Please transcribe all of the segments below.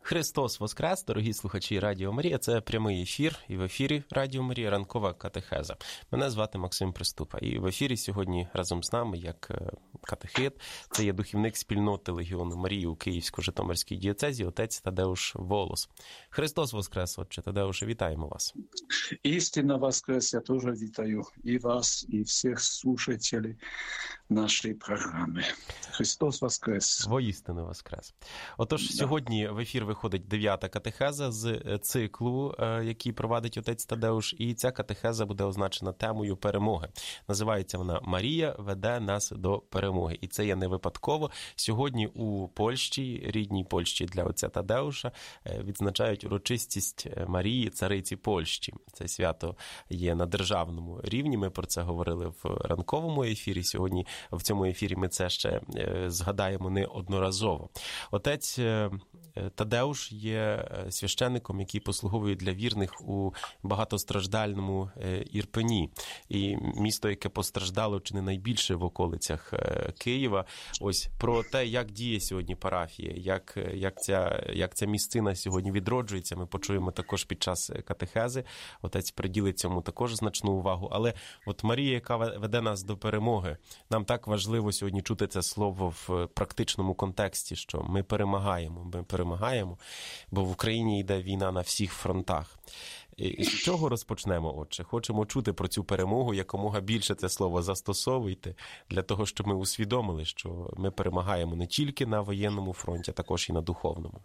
Христос Воскрес, дорогі слухачі Радіо Марія. Це прямий ефір, і в ефірі Радіо Марія ранкова катехеза. Мене звати Максим Приступа. І в ефірі сьогодні разом з нами, як катехит, це є духівник спільноти Легіону Марії у Київсько-Житомирській дієцезі, отець Тадеуш Волос. Христос Воскрес, отче Тадеуше, вітаємо вас. Істинно Воскрес, я теж вітаю і вас, і всіх слушателів нашої програми. Христос Воскрес. Воістину Воскрес. Отож, сьогодні в ефір виходить 9-та катехеза з циклу, який провадить отець Тадеуш, і ця катехеза буде означена темою перемоги. Називається вона «Марія веде нас до перемоги». І це є не випадково. Сьогодні у Польщі, рідній Польщі для отця Тадеуша, відзначають урочистість Марії, цариці Польщі. Це свято є на державному рівні. Ми про це говорили в ранковому ефірі. Сьогодні в цьому ефірі ми це ще згадаємо неодноразово. Отець Тадеуш є священником, який послуговує для вірних у багатостраждальному Ірпені. І місто, яке постраждало чи не найбільше в околицях Києва. Ось про те, як діє сьогодні парафія, як ця місцина сьогодні відроджується, ми почуємо також під час катехези. Отець приділить цьому також значну увагу. Але от Марія, яка веде нас до перемоги, нам так важливо сьогодні чути це слово в практичному контексті, що ми перемагаємо, бо в Україні йде війна на всіх фронтах. І з чого розпочнемо, отче? Хочемо чути про цю перемогу, якомога більше це слово застосовуйте, для того, щоб ми усвідомили, що ми перемагаємо не тільки на воєнному фронті, а також і на духовному.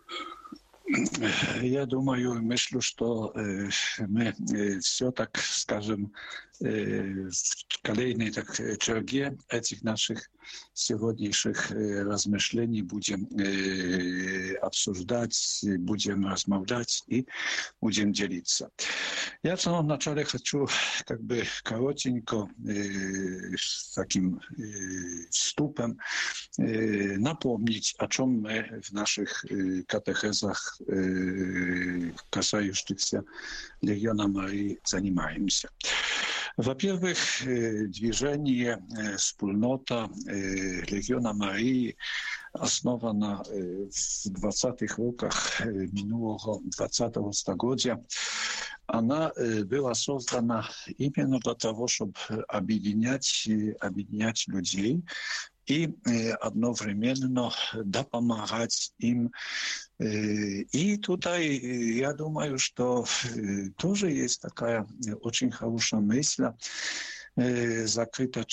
Я думаю, myślę, что мы все, так скажем, в kolejnej черге этих наших сегодняшних размышлений будем обсуждать, будем размовлять и будем делиться. Я в самом начале хочу коротенько, с таким вступом напомнить, о чем мы в наших катехезах, касающихся Легиона Марии, занимаемся. Во-первых, движение, wspólnota Легиона Марии основана в 20-х роках минулого 20-го столетия. Она была создана именно для того, чтобы объединять людей и одновременно допомагать им. И тут я думаю, что тоже есть такая очень хорошая мысль, закрыта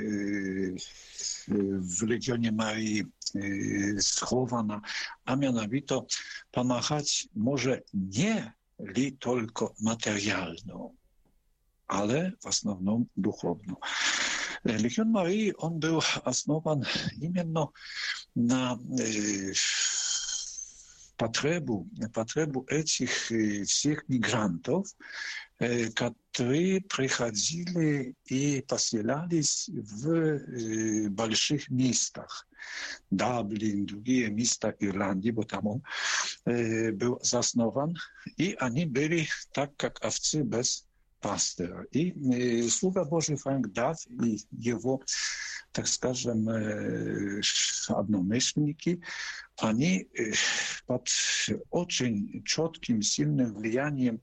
в Легионе Марии схована, а mianowicie помогать może nie tylko materialną, ale w основном духовно. Легион Марии, он был основан именно на потребу этих всех мигрантов, которые приходили и поселялись в больших местах. Даблин, другие места Ирландии, потому там он был заснован, и они были так, как овцы без пастора. И слуга Божий Франк Дафф и его, так скажем, одномышленники, они под очень четким, сильным влиянием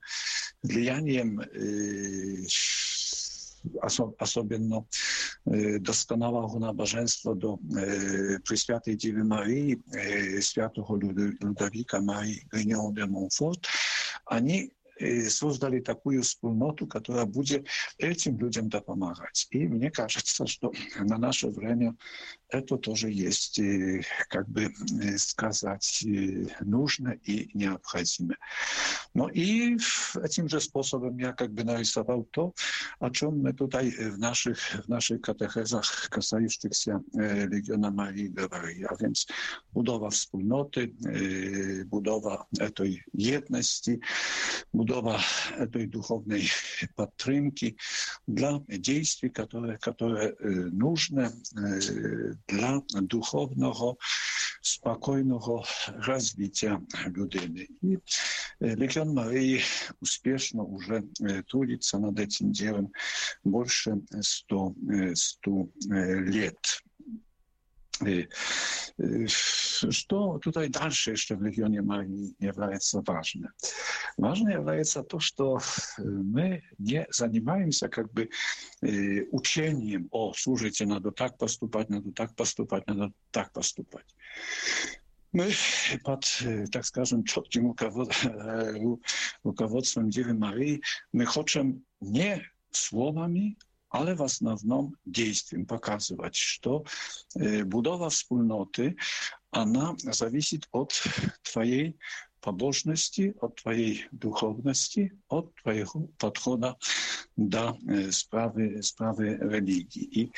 особенно doskonałego nabożeństwa do Prесвятой Девы Марии, святого Людовика Марии Гриньон де Монфорт, они создали такую wspólноту, которая будет этим людям допомагать. И мне кажется, что на наше время это тоже есть, как бы сказать, нужно и необходимо. Ну и этим же способом я как бы нарисовал то, о чем мы тут в наших катехезах, касающихся Легиона Марии, говорили. А więc budowa wspólnoty, budowa этой jedności, budowa этой духовной подтримки для действий, которые нужны для духовного, спокойного развития людини. И Легион Марии успешно уже трудится над этим делом больше 100 лет. Что tutaj дальше jeszcze в регионе Марии является важным? Важно является то, что мы не занимаемся как бы учением: о, слушайте, надо так поступать, надо так поступать, надо так поступать. Мы под, так скажем, четким руководством Девы Марии мы хотим не словами, ale w основном действием показывать, что budowa wspólnoty, она зависит от твоей побожности, от твоей духовности, от твоего подхода до sprawy religii. I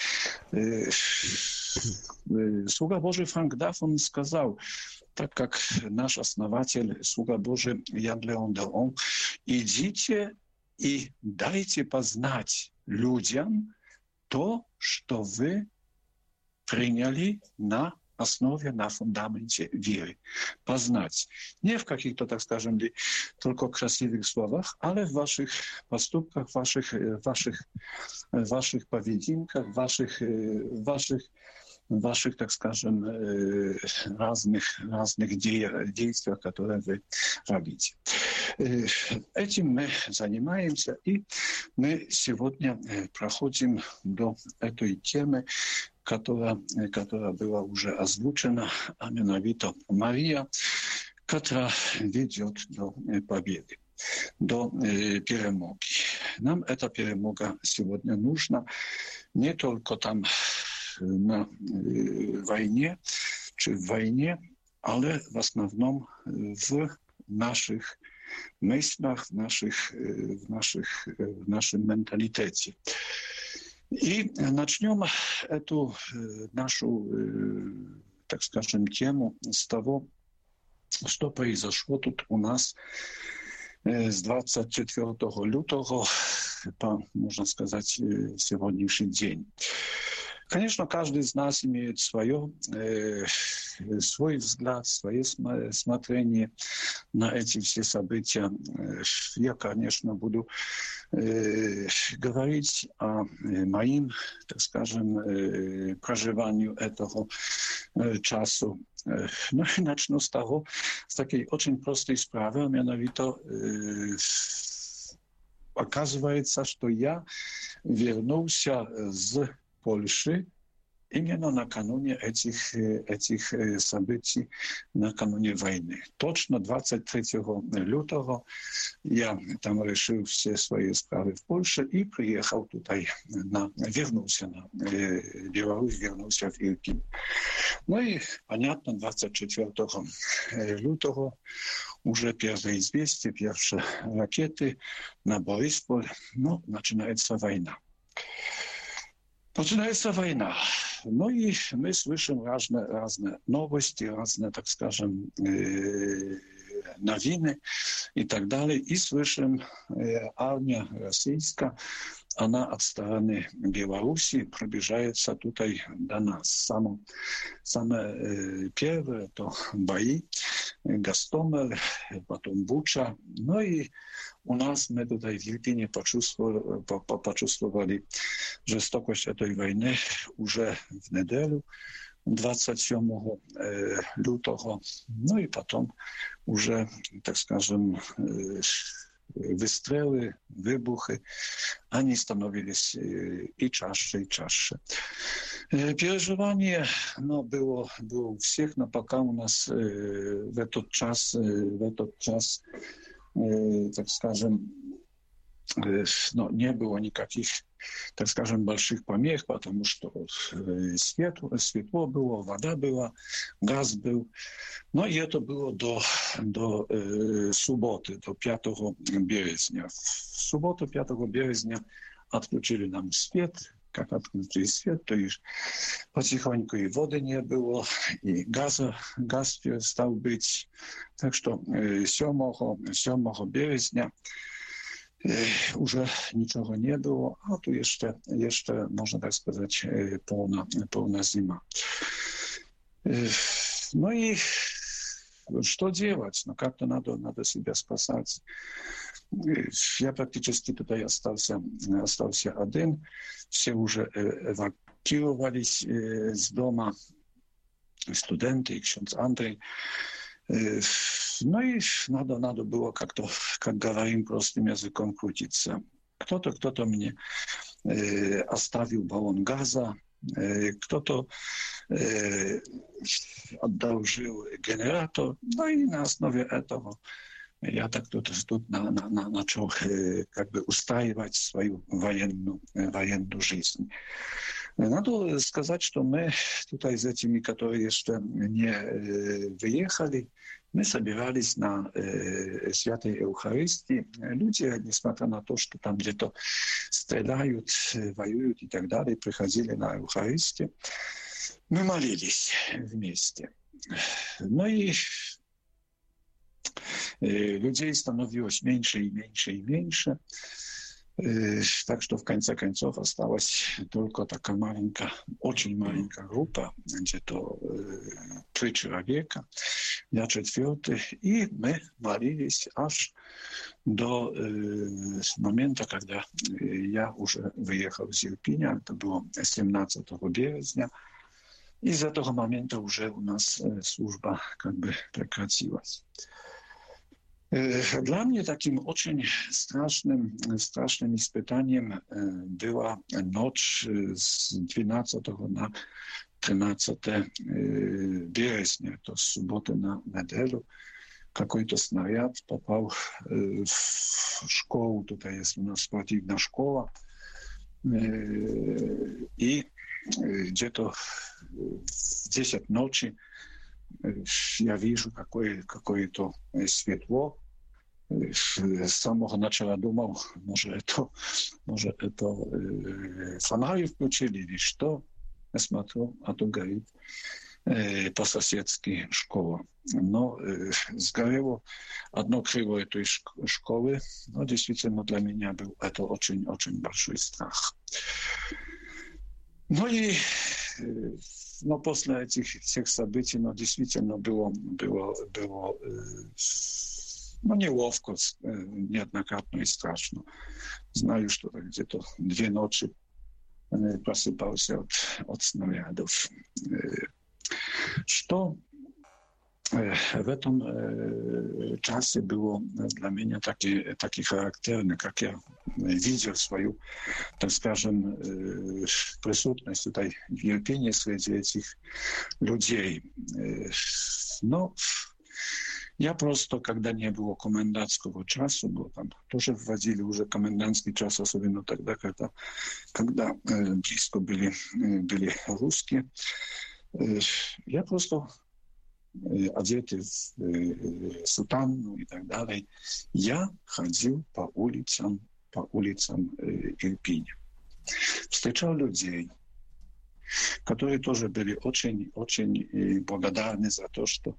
sługa Boży Frank Duffon сказал, так как наш основатель, слуга Божий Ян Леон Деон: идите и дайте познать людям то, что вы приняли на основе, на фундаменте веры. Познать. Не в каких-то, так скажем, только красивых словах, ale в ваших поступках, в ваших поведенках, в ваших, так скажем, разных действиях, которые вы робите. Этим мы занимаемся, и мы сегодня проходим до этой темы, которая была уже озвучена, а mianowicie Мария, которая ведет до победы, до перемоги. Нам эта перемога сегодня нужна не только там на войне, czy w wojnie, ale w основном w naszych myślach, w naszym mentalitecie. I начнем эту нашу, так скажем, тему с того, что произошло тут у нас с 24 лютого по, можно сказать, сегодняшний день. Конечно, каждый из нас имеет свой взгляд, свое смотрение на эти все события. Я, конечно, буду говорить о моим, так скажем, проживанию этого часу. No i начну z takiej очень простой sprawy, a mianowicie оказывается, что я вернулся z Польши именно накануне этих событий, накануне войны. Точно 23 лютого я там решил все свои справы в Польше и приехал туда, вернулся на Беларусь, вернулся в Ирпень. Ну и, понятно, 24 лютого уже первые известия, первые ракеты на Борисполь, ну, начинается война. Начинается война. Ну и мы слышим разные новости, разные, так скажем, новины и так далее. И слышим, армия российская, она от стороны Беларуси приближается туда до нас. Самое первое – это бои, Гостомель, потом Буча. Ну и у нас мы tutaj w Irpinie почувствовали жестокость этой войны уже в неделю 27 лютого. Ну и потом уже, так скажем, wystrzely, wybuchy, они становились и чаще, и чаще. Переживание было у всех, но пока у нас в этот час, так скажем, не было никаких, так скажем, больших помех, потому что светло было, вода была, газ был. Но и это было до субботы, до 5 березня. В субботу 5 березня отключили нам свет. Как отключили свет, то и потихоньку и воды не было, и газ перестал быть. Так что 7 березня уже ничего не было, а tu jeszcze można tak сказать, полная зима. Ну и что делать? Ну как-то надо себя спасать. Я практически tutaj остался один. Все уже эвакуировались с дома. студенты, и ksiądz Andrzej. No i надо было как-то, как говорим простым языком, крутиться. Кто-то мне оставил баллон газа, кто-то одолжил генератор, ну и на основе этого я так тут начал как бы устраивать свою военную жизнь. Надо сказать, что мы тут с этими, которые еще не выехали, мы собирались на Святой Евхаристии. Люди, несмотря на то, что там где-то стреляют, воюют и так далее, приходили на Евхаристию. Мы молились вместе. Ну и людей становилось меньше и меньше и меньше. Так что в конце концов осталась только такая маленькая, очень маленькая группа, где-то 3 человека, я 4, и мы молились аж до момента, когда я уже выехал из Ирпеня, это было 17 березня, и с этого момента уже у нас служба как бы прекратилась. Dla mnie takim очень strasznym испытанием była noc z 12 na 13 березня, to z soboty na niedzielę. Какой-то снаряд попал в школу, tutaj jest u nas спортивная школа, и где-то в 10 ночи я вижу какое-то светло. С самого начала думал, может это фонари включили или что. Я смотрю, а то горит по-соседски школа. Но сгорело одно крыло этой школы. Но действительно для меня был это очень-очень большой страх. Ну и после этих всех событий, действительно было неловко, неоднократно и страшно. Знаю, что где-то 2 ночи просыпался от снарядов. Что в этом czasie było dla mnie takie charakterne, jak ja widział swoją, tak скажем, присутность tutaj w Irpinie среди этих людей. No, я просто, когда не было комендантского часа, было там тоже вводили уже комендантский час, особенно тогда, когда близко были русские, я просто одетый в сутану и так далее, я ходил по улицам Ирпеня. Встречал людей, которые тоже были очень благодарны за то, что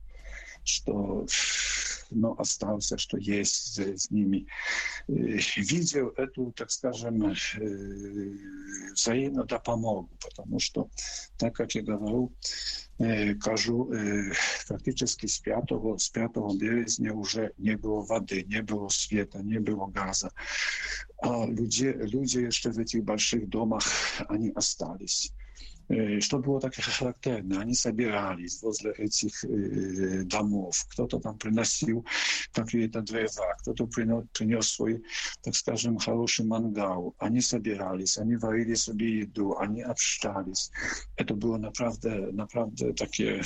остался, что есть с ними. Видел эту, так скажем, взаимную допомогу, потому что, так как я говорю, кажу, практически с 5 березня уже не было воды, не было света, не было газа. А люди еще в этих больших домах, они остались. Что было так характерно? Они собирались возле этих домов. Кто-то там приносил какие-то дрова, кто-то принес свой, так скажем, хороший мангал. Они собирались, они варили себе еду, они общались. Это было naprawdę takie,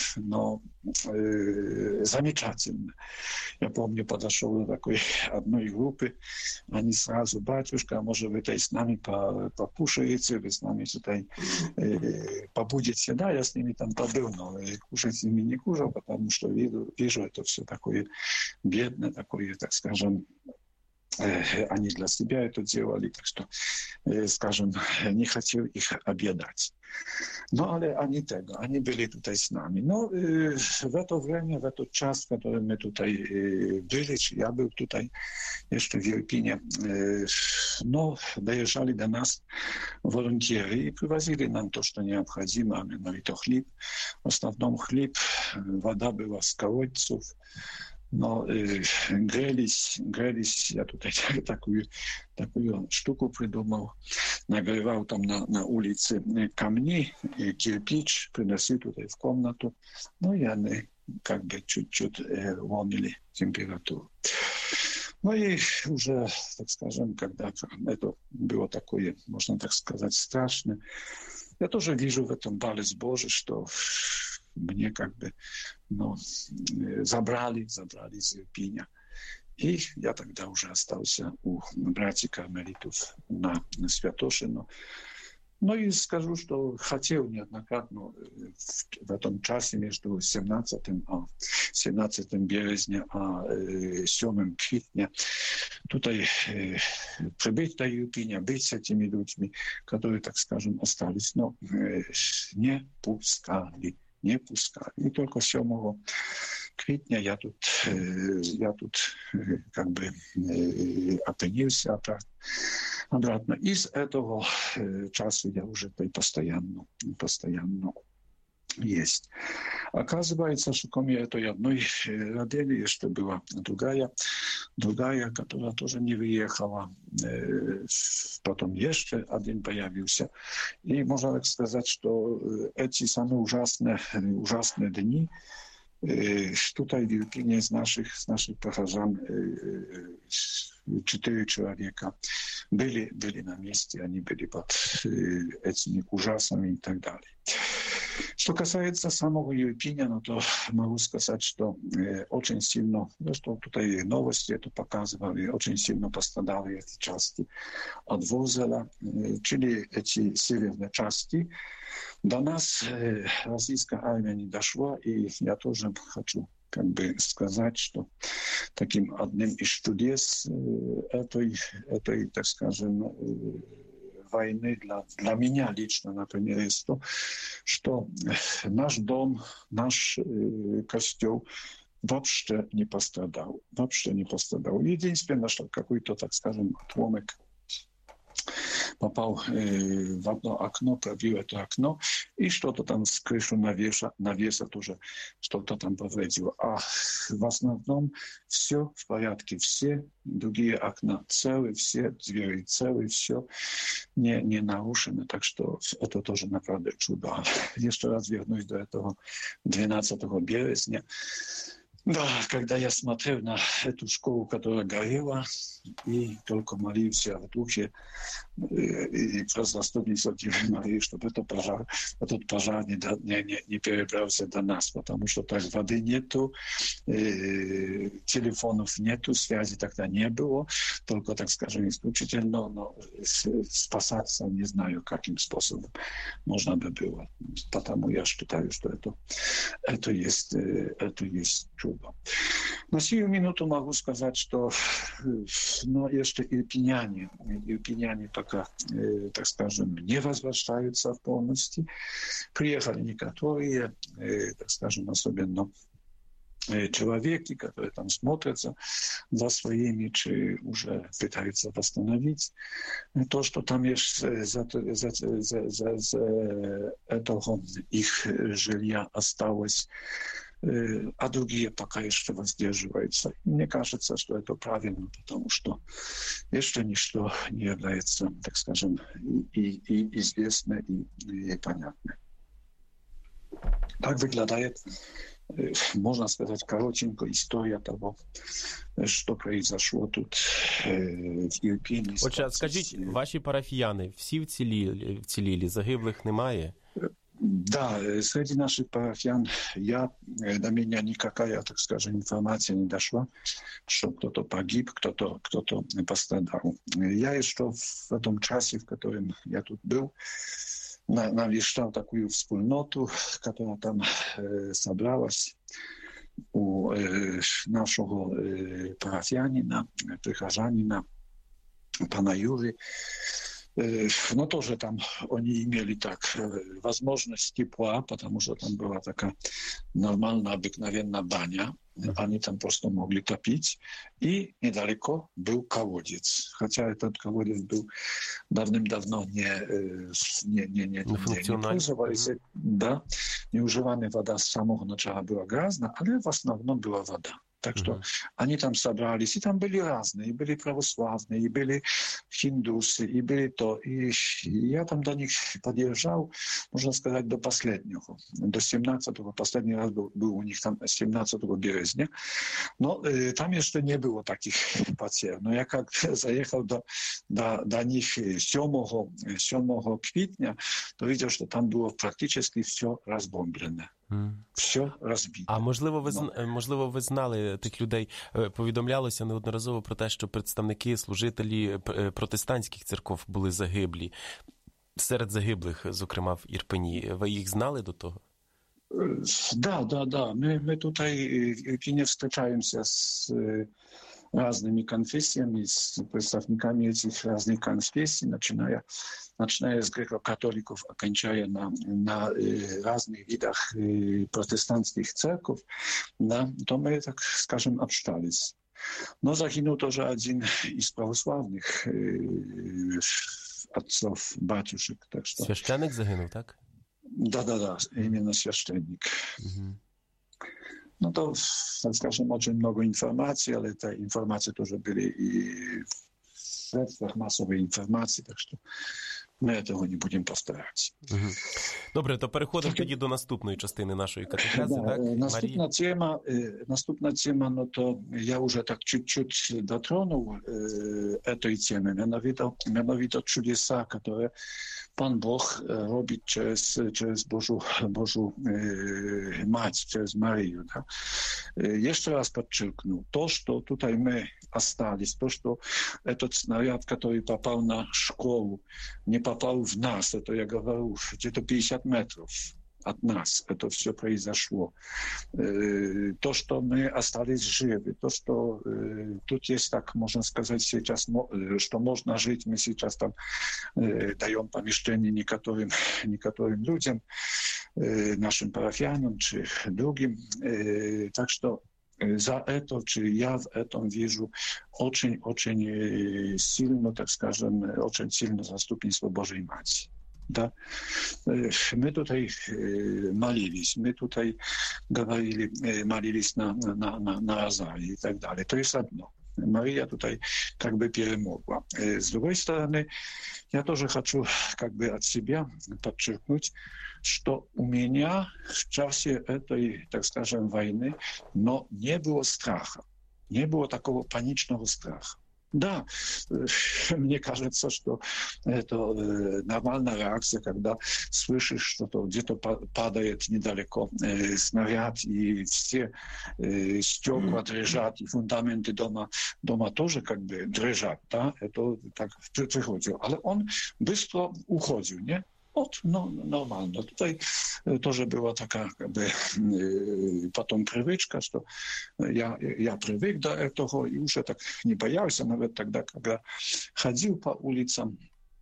замечательно. Я помню, подошел до такой одной группы, они сразу: батюшка, может, вы с нами покушаете, вы с нами tutaj побудете. Да, я с ними там побыл, но кушать с ними не кушал, потому что вижу это все такое бедное, такое, так скажем, они для себя это делали, так что, скажем, не хотел их объедать. Ale они были tutaj с нами. Но в это время, в этот час, в который мы tutaj были, я был tutaj jeszcze w Irpinie, доезжали до нас волонтеры и привозили нам то, что необходимо, именно хлеб. В основном хлеб, вода была с колодцев. но грелись, я тут такую штуку придумал, нагревал там на улице камни, кирпич, приносил туда в комнату, ну и они как бы чуть-чуть уронили температуру. Ну и уже, так скажем, когда это было такое, можно так сказать, страшно, я тоже вижу в этом балец Божий, что мне как бы забрали из Ирпеня. И я тогда уже остался у братьев кармелитов на Святошино. Ну и скажу, что хотел неоднократно в этом часе между 17 березня и 7 квитня tutaj прибыть до Ирпеня, быть с этими людьми, которые, так скажем, остались, но не пускали. И только 7 квитня я тут как бы опинился обратно. Из этого часа я уже постоянно есть. Оказывается, что кроме этой одной родили, еще была другая, которая тоже не выехала. Потом еще один появился. И можно так сказать, что эти самые ужасные дни tutaj w Irpinie z naszych przechodzan 4 человека были на месте, они были под этими ужасами и так далее. Что касается самого Ирпеня, ну то могу сказать, что очень сильно, что тут и новости это показывали, очень сильно пострадали эти части от Ворзеля, czyli эти северные части. До нас российская армия не дошла, и я тоже хочу как бы сказать, что таким одним из чудес этой, так скажем, войны для меня лично, например, есть то, что наш дом, наш костел вообще не пострадал. Единственное, что какой-то, так скажем, отломок попал в одно окно, пробил это окно, и что-то там с крышу навеса тоже что-то там повредило. А в основном все в порядке, все другие окна целы, все двери целы, все не нарушено. Так что это тоже, направда, чудо. Еще раз вернусь до этого 12 березня. Да, когда я смотрел на эту школу, которая горела, и только молился в духе и просто заступница Девы Марии, чтобы этот пожар не перебрался до нас, потому что так воды нету, телефонов нету, связи тогда не было, только, так скажем, исключительно, но спасаться не знаю, каким способом можно бы было. Потому я считаю, что это есть чудо. На сию минуту могу сказать, что еще ирпеняне пока, так скажем, не возвращаются в полности. Приехали некоторые, так скажем, особенно человеки, которые там смотрятся за своими, чи уже пытаются восстановить то, что там есть за этого их жилья осталось, а другие пока еще воздерживаются. Мне кажется, что это правильно, потому что еще ничто не является, так скажем, и известно, и понятно. Так выглядит, можно сказать, коротенько история того, що произошло тут в Ірпені. Отже, скажіть, ваші парафіяни всі вцілілі, загиблих немає? Да, среди наших парафиян до меня никакая, так скажем, информация не дошла, что кто-то погиб, кто-то пострадал. Я еще в этом часе, в котором я тут был, навещал такую wspólноту, которая там собралась у нашего парафиянина, прихожанина, пана Юры. Но тоже там они имели так возможность тепла, потому что там была такая нормальная, обыкновенная баня. Они там просто могли топить. И недалеко был колодец. Хотя этот колодец был давным-давно не пользовались. Да, неуживаная вода с самого начала была грязна, але в основном была вода. Так что они там собрались, и там были разные, и были православные, и были хиндусы, и были то. И я там до них подъезжал, можно сказать, до последнего, до 17-го. Последний раз был у них там 17 березня. Но там еще не было таких потерь. Но я как заехал до них 7 квітня, то видел, что там было практически все разбомблено. Все розбите. А можливо, ви знали тих людей, повідомлялося неодноразово про те, що представники, служителі протестантських церков були загиблі. Серед загиблих, зокрема, в Ірпені. Ви їх знали до того? Да. Мы тут в Ірпені встречаемся с разными конфессиями, с представниками этих разных конфессий, начиная с греко-католиков, окончая на разных видах протестантских церков, да, то мы, так скажем, общались. Но загинул тоже один из православных отцов, батюшек. Так что... Священник загинув, так? Да, именно священник. Угу. No to, tak скажем, очень много информации, ale te informacje тоже были и в средствах массовой информации, так что ми цього не будемо повторяти. Добре, то переходимо тоді до наступної частини нашої катехези, так? Наступна тема, ну то я вже так чуть-чуть дотронув этой темы, mianowito чудеса, которые Pan Bóg robi через Божу Мать, через Марию. Да? Еще раз подчеркну, то, что тут мы остались, то, что этот снаряд, который попал на школу, не попал в нас, это я говорю, где-то 50 метров от нас это все произошло. То, что мы остались живы, то, что тут есть, так можно сказать, сейчас, что можно жить, мы сейчас там даем помещение некоторым людям, нашим парафиянам, чи другим. Так что за это, я в этом вижу очень сильно, так скажем, очень сильно заступництво Божьей Матери. Да? Мы tutaj молились, мы tutaj говорили, молились на Розарии и так далее. То есть одно. Мария tutaj как бы перемогла. С другой стороны, я тоже хочу как бы от себя подчеркнуть, что у меня в часе этой, так скажем, войны, но не было страха, не было такого паничного страха. Да, мне кажется, что это нормальная реакция, когда слышишь, что где-то падает недалеко снаряд, и все стекла дрожат, и фундаменты дома тоже как бы дрожат. Да? Это так приходило. Але он быстро уходил, не? Вот, нормально. Tutaj тоже была такая, как бы, потом привычка, что я привык до этого и уже так не боялся, навіть тогда, когда ходил по улицам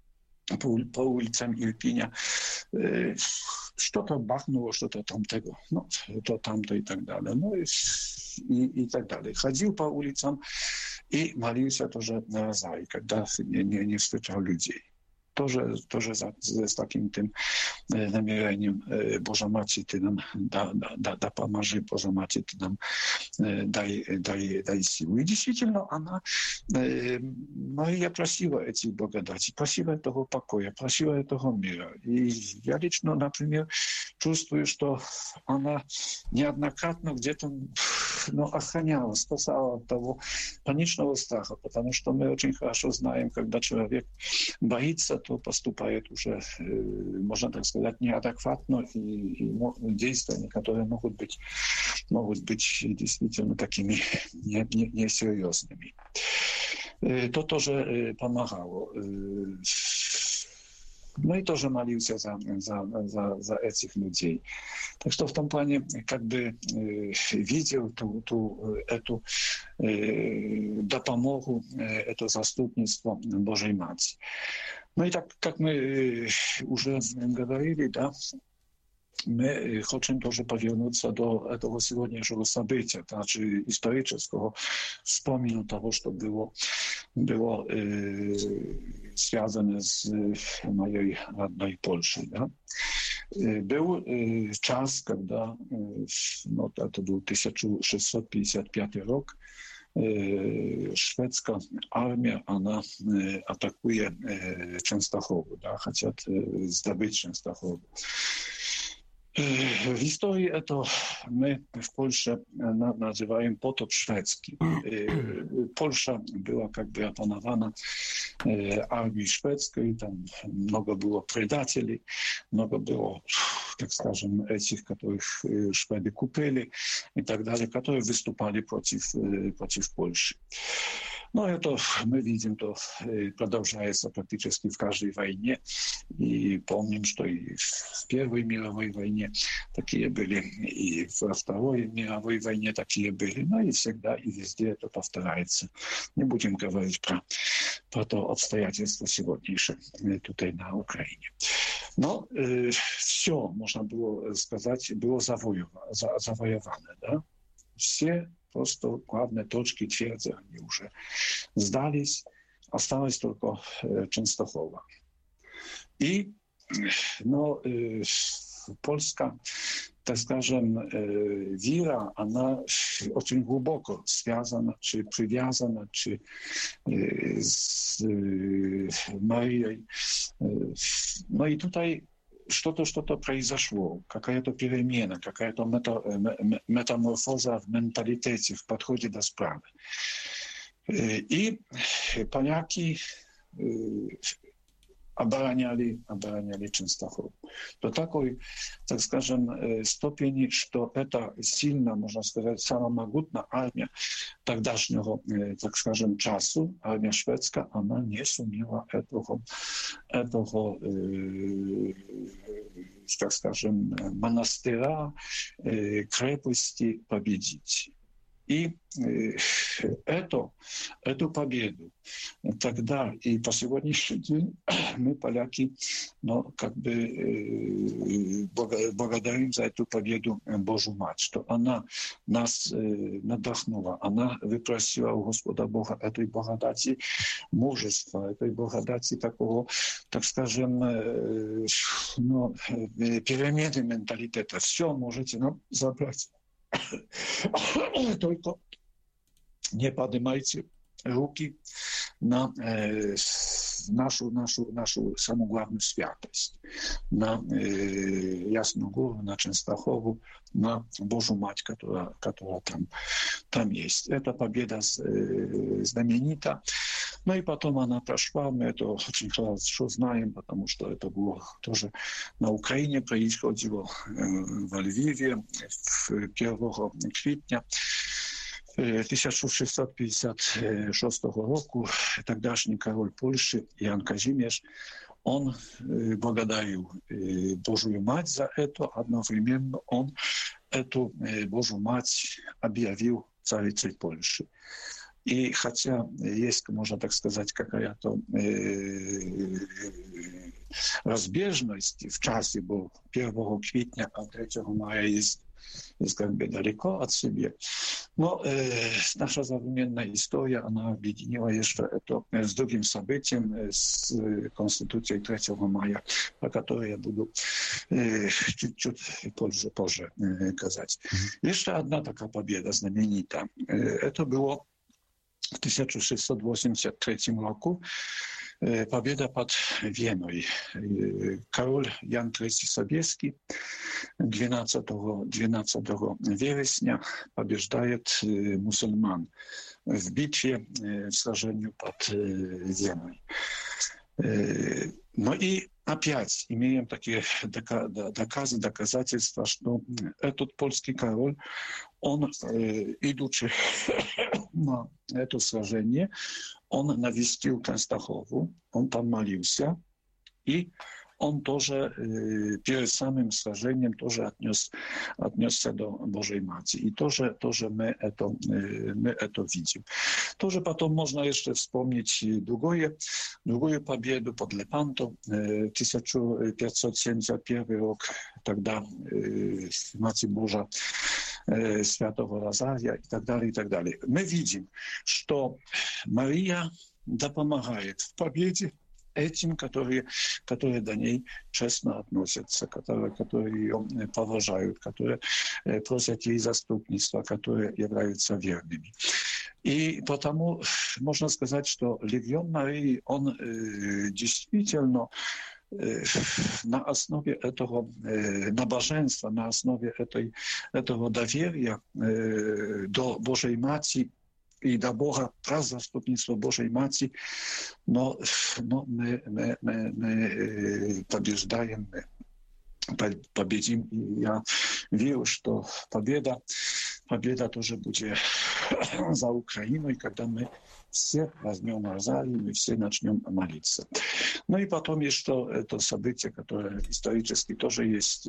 Ирпеня, что-то бахнуло, что-то там того, то там-то и так далее, и так далее. Ходил по улицам и молился тоже на Розарии, когда не встречал людей. Тоже z takim tym namiereniem Boża Macie, Ty nam da pomaży, Boża Macie, Ty nam daj siły. I действительно, Maria prosiła этих благодати, просила этого покоя, просила этого мира. И я лично, например, чувствую, что она неоднократно где-то охраняла, спасала от того паничного страха, потому что мы очень хорошо знаем, когда человек боится, то поступает уже, можно так сказать, неадекватно, и действия, которые могут быть действительно такими несерьезными. To тоже помогало. Ну и тоже молился за этих людей. Так что в том плане как бы видел эту допомогу, это заступництво Божьей Матери. Ну и так, как мы уже говорили, да, my chcemy тоже повернуться до этого сегодняшнего события, значит, исторического, вспомнить того, что было связано с моей родной Польшей. Да? Był czas, когда, no to był 1655 rok, szwedzka armia, ona atakuje Częstochowę, да, хотят zdobyć Częstochowę. W historii to my w Polsce nazywamy potop szwedzki. Polsza była jakby opanowana armii szwedzkiej, tam mnogo było predacieli, mnogo było, tak скажем, этих, которых Szwedy kupili i tak dalej, которые выступали против Польши. No i to my widzimy, to продолжается практически в каждой войне. И помним, что и в Первой мировой войне такие были, и во Второй мировой войне такие были. Ну и всегда, и везде это повторяется. Не будем говорить про то обстоятельство сегодняшнее тут на Украине. Но все, можно было сказать, было завоевано, да? Все просто главные точки тверди, они уже сдались, осталась только Częstochowa. И, Polska, так скажем, вера, она очень глубоко связана, чи привязана, чи с Марией. Но и tutaj что-то произошло, какая-то перемена, какая-то метаморфоза в менталитете, в подходе до справы. И поляки обороняли Częstochowę. До такой, так скажем, степени, что это сильно, можно сказать, самая могутная армия тогдашнего, так скажем, часу, армия шведская, она не сумела этого так скажем, монастыря, крепости победить. И эту победу тогда и по сегодняшний день мы, поляки, благодарим за эту победу Божью Мать, что она нас надохнула, она выпросила у Господа Бога этой благодати мужества, этой благодати такого, так скажем, перемены менталитета. Все можете нам забрать. Только не поднимайте руки на нашу самую главную святость, на Ясную Гору, на Częstochowę, на Божью Мать, которая там есть. Эта победа знаменита. Ну и потом она прошла, мы это очень хорошо знаем, потому что это было тоже на Украине происходило, во Львове 1 квітня 1656 roku тогдашний король Польши Ян Казимierz, он благодарил Божью Мать за это, одновременно он эту Божью Мать объявил царицей Польши. И хотя есть, можно так сказать, какая-то разбежность в часе, бо 1 квітня, а 3 мая есть как бы далеко от себя. Но наша современная история, она объединила еще это с другим событием, с Конституцией 3 мая, о которой я буду чуть-чуть позже сказать. Еще одна такая победа знаменита. Это было w 1683 roku победа под Веной. Король Ян III Sobieski 12 вересня побеждает мусульман в битве, в сражении под Веной. Но и опять имеем такие доказательства, что этот польский король, он, идучи на это сражение, он навестил Częstochowę, он там молился, и он тоже перед самым сражением тоже отнесся до Божьей Матери. И тоже мы это видим. Тоже потом можно еще вспомнить другую победу под Лепанто, 1571 рок, тогда Матерь Божия Святого Лазаря и так далее, и так далее. Мы видим, что Мария допомагает в победе этим, которые до ней честно относятся, которые ее поважают, которые просят ей заступничества, которые являются верными. И потому можно сказать, что Легион Марии, он действительно на основе этого набоженства, на основе этого доверия до Божьей Матери и до Бога, про заступництво Божьей Матери, но мы побеждаем, победим. И я верю, что победа тоже будет за Украину, и когда мы все возьмем розарий, мы все начнем молиться. Ну и потом еще это событие, которое исторически тоже есть,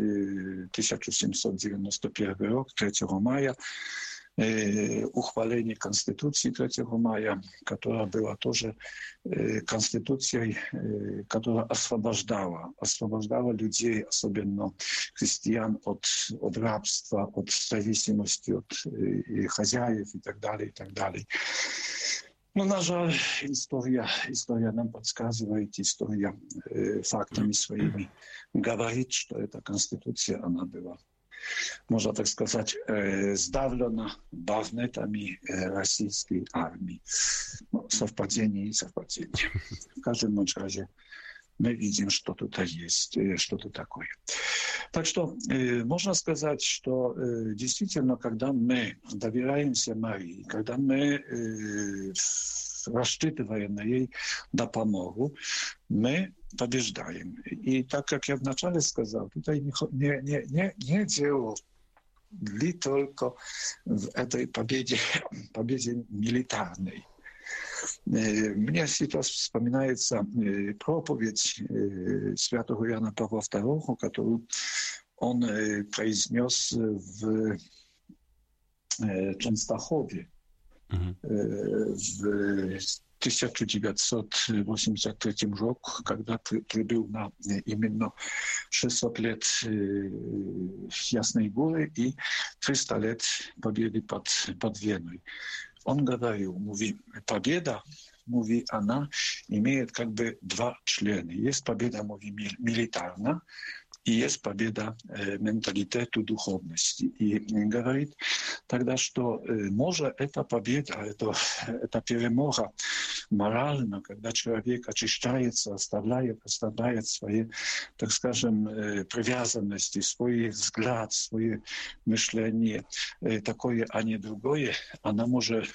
1791 год, 3 мая, ухваление Конституции 3 мая, которая была тоже Конституцией, которая освобождала людей, особенно христиан, от рабства, от зависимости от хозяев и так далее, и так далее. Но, на жаль, история нам подсказывает, история фактами своими говорит, что эта Конституция, она была, можно так сказать, сдавлена багнетами российской армии. Ну, совпадение и совпадение. В каждом разе мы видим, что тут есть, что-то такое. Так что можно сказать, что действительно, когда мы доверяемся Марии, когда мы рассчитываем на ей допомогу, мы побеждаем. И так как я вначале сказал, тут не дело ли только в этой победе милитарной. Мне сейчас вспоминается проповедь святого Иоанна Павла II, которую он произнес в Częstochowie в 1983 року, когда прибыл на именно 600 лет Ясной Горы и 300 лет победы под Веной. Он говорил, победа, она имеет как бы два члена. Есть победа, милитарная, и есть победа менталитету духовности. И говорит тогда, что может эта победа, эта перемога морально, когда человек очищается, оставляет свои, так скажем, привязанности, свой взгляд, свое мышление, такое, а не другое, она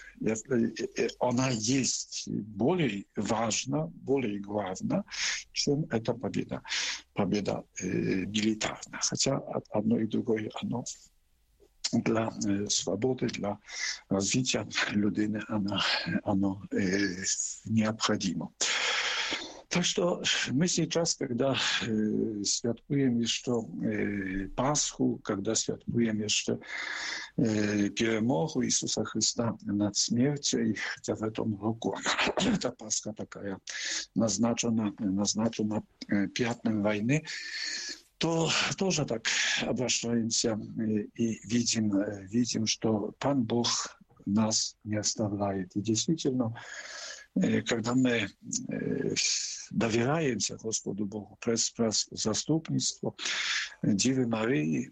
есть более важна, более главна, чем эта победа милитарная. Хотя одно и другое, оно для свободы, для развития людини, оно необходимо. Так что мы сейчас, когда святкуем еще Пасху, когда святкуем еще перемогу Иисуса Христа над смертью, хотя в этом году эта Пасха такая назначена пятном войны, то тоже так обращаемся и видим, что Пан Бог нас не оставляет. И действительно, когда мы доверяемся Господу Богу през заступництво Девы Марии,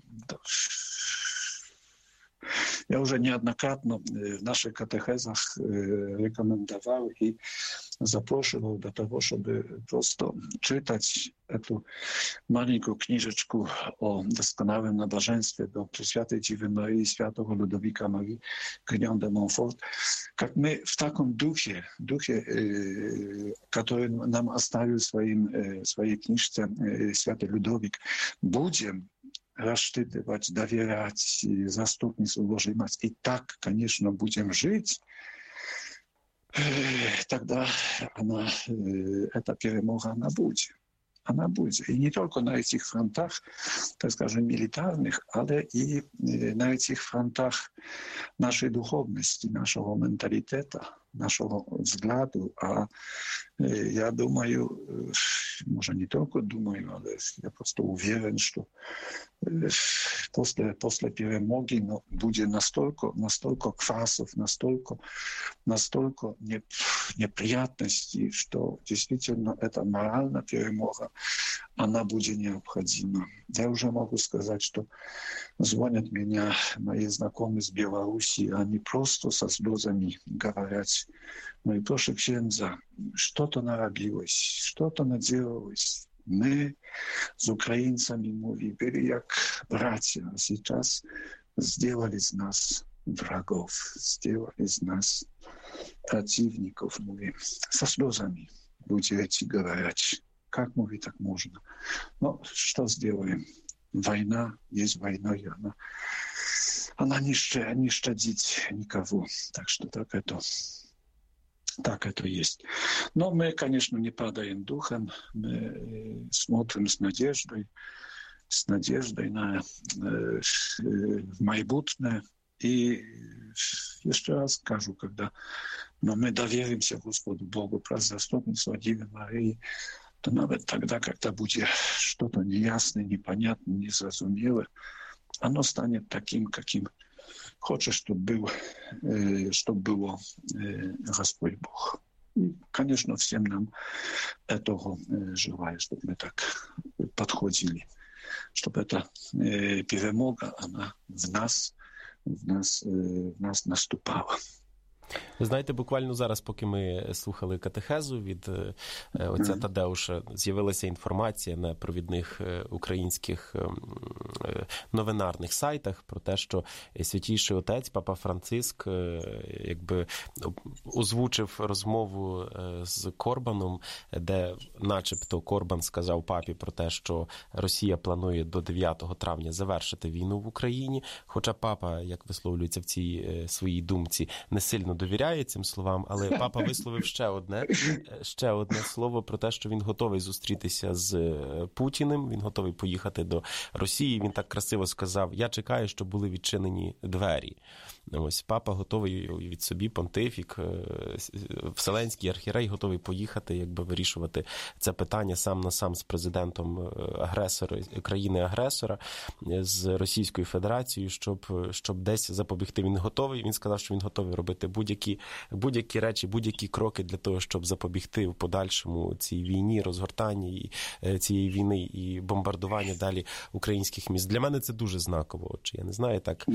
я уже неоднократно в наших катехезах рекомендовал и запрошивал до того, чтобы просто читать эту маленькую книжечку о досконалом набоженстве до Пресвятой Девы Марии, святого Людовика Марии, Криньон де Монфорт, как мы в таком духе, который нам оставил в своей книжке святый Людовик, будем рассчитывать, доверять заступницу Божьей Матери. И так, конечно, будем жить, тогда эта перемога, она будет. Она будет. И не только на этих фронтах, так скажем, милитарных, але и на этих фронтах нашей духовности, нашего менталитета, нашего взгляду, а я думаю, может, не только думаю, но я просто уверен, что после перемоги будет настолько квасов, настолько неприятностей, что действительно эта моральная перемога, она будет необходима. Я уже могу сказать, что звонят меня мои знакомые с Беларуси, они просто со слезами говорят: «Мой прошлый księdza, что-то наробилось, что-то наделалось. Мы с украинцами, mówi, byli jak bracia, a сейчас сделали из нас врагов, сделали из нас противников», mówi. Со слезами люди эти говорят. Как, mówi, так можно? Но что сделаем? Война есть война, и она не щадит никого. Так что так это есть. Но мы, конечно, не падаем духом, мы смотрим с надеждой на майбутнее. И еще раз скажу, когда мы доверимся Господу Богу про заступництво Девы Марии, то nawet тогда, когда будет что-то неясное, непонятное, незразумелое, оно станет таким, каким хочет, чтобы было Господь Бог. И, конечно, всем нам этого желаю, чтобы мы так подходили, чтобы эта перемога, она в нас наступала. Ви знаєте, буквально зараз, поки ми слухали катехезу від отця Тадеуша, з'явилася інформація на провідних українських новинарних сайтах про те, що Святійший Отець, Папа Франциск, якби озвучив розмову з Корбаном, де начебто Корбан сказав папі про те, що Росія планує до 9 травня завершити війну в Україні, хоча папа, як висловлюється в цій своїй думці, не сильно довіряє цим словам, але папа висловив ще одне слово про те, що він готовий зустрітися з Путіним, він готовий поїхати до Росії. Він так красиво сказав: «Я чекаю, щоб були відчинені двері». Ось папа готовий від собі, понтифік, Вселенський архієрей готовий поїхати, якби вирішувати це питання сам на сам з президентом країни-агресора, з Російською Федерацією, щоб десь запобігти. Він готовий, він сказав, що він готовий робити будь-які речі, будь-які кроки для того, щоб запобігти в подальшому цій війні, розгортанні цієї війни і бомбардування далі українських міст. Для мене це дуже знаково. Я не знаю, так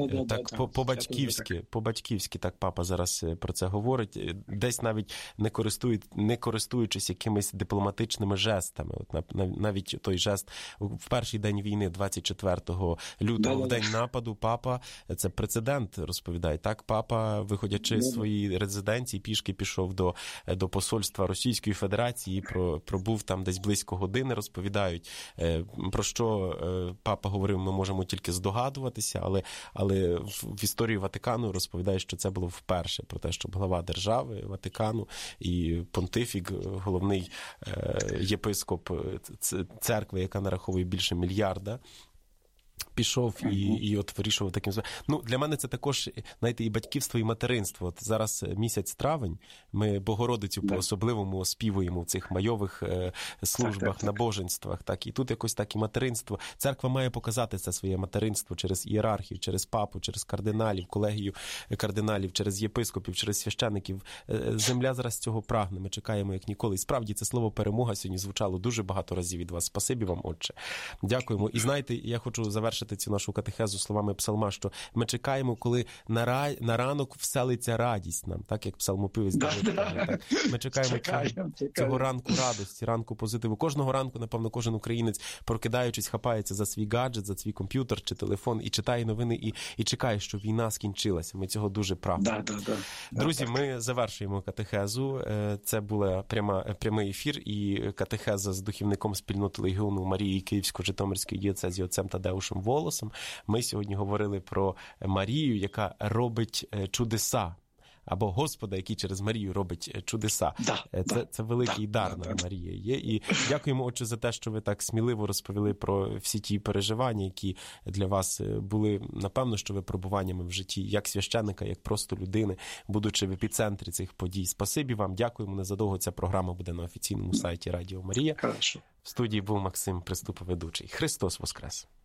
по-батьківськи так папа зараз про це говорить, десь навіть не користуючись якимись дипломатичними жестами. От навіть той жест в перший день війни, 24 лютого, в день нападу, папа, це прецедент, розповідає. Так, папа, виходячи з своєї резиденції, пішки пішов до посольства Російської Федерації, пробув там десь близько години, розповідають, про що папа говорив, ми можемо тільки здогадуватися, але в історії Ватикану розповідає, що це було вперше, про те, щоб глава держави Ватикану і понтифік, головний єпископ церкви, яка нараховує більше мільярда, пішов і от вирішував таким. Ну, для мене це також, знаєте, і батьківство, і материнство. От зараз місяць травень, ми Богородицю по-особливому оспівуємо в цих майових службах, набоженствах. Так, і тут якось так і материнство. Церква має показати це своє материнство через ієрархів, через папу, через кардиналів, колегію кардиналів, через єпископів, через священиків. Земля зараз цього прагне. Ми чекаємо як ніколи. І справді це слово «перемога» сьогодні звучало дуже багато разів від вас. Спасибі вам, Отче. Дякуємо. І знаєте, я хочу завершити цю нашу катехезу словами псалма, що ми чекаємо, коли на ранок вселиться радість нам, так як псалмопівець Давид каже. Так. Ми чекаємо цього ранку радості, ранку позитиву. Кожного ранку, напевно, кожен українець, прокидаючись, хапається за свій гаджет, за свій комп'ютер чи телефон і читає новини, і чекає, що війна скінчилася. Ми цього дуже прагнемо. Друзі, ми завершуємо катехезу. Це був прямий ефір і катехеза з духівником спільноти Легіону Марії Київсько-Житомирської дієцезії отцем Тадеушем Волосом. Ми сьогодні говорили про Марію, яка робить чудеса. або Господа, який через Марію робить чудеса. Це великий дар нам Марія є. І дякуємо, Отче, за те, що ви так сміливо розповіли про всі ті переживання, які для вас були, напевно, що випробуваннями в житті, як священника, як просто людини, будучи в епіцентрі цих подій. Спасибі вам, дякуємо. Незадовго ця програма буде на офіційному сайті Радіо Марія. Хорошо. В студії був Максим Приступов, ведучий. Христос Воскрес!